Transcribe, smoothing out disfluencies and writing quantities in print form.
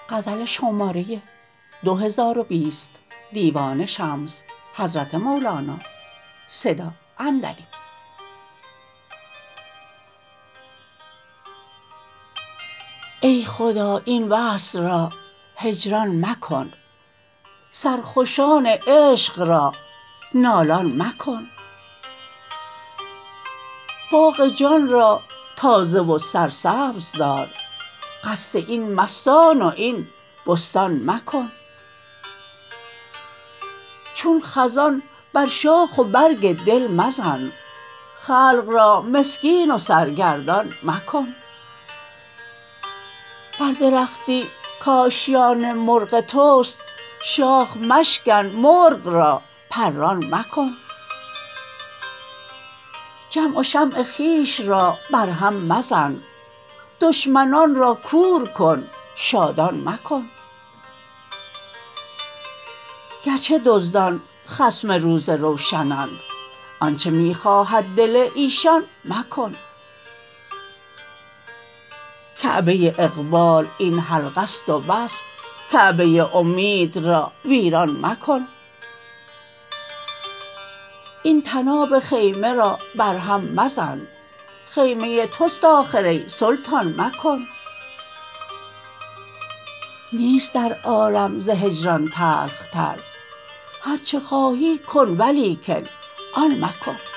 ای خدا این وصل را هجران مکن سرخوشان عشق را نالان مکن باغ جان را تازه و سرسبز دار قصد این مستان و این بستان مکن چون خزان بر شاخ و برگ دل مزن خلق را مسکین و سرگردان مکن بر درختی کاشیان مرغ توست شاخ مشکن مرغ را پران مکن جمع و شمع خویش را برهم مزن دشمنان را کور کن شادان مکن گرچه دزدان خصم روز روشنند آنچه می خواهد دل ایشان مکن کعبه اقبال این حلقه ست و بس کعبه امید را ویران مکن این طناب خیمه را برهم مزن خیمه توست آخر ای سلطان مکن نیست در عالم ز هجران تلخ تر هر چه خواهی کن ولیکن آن مکن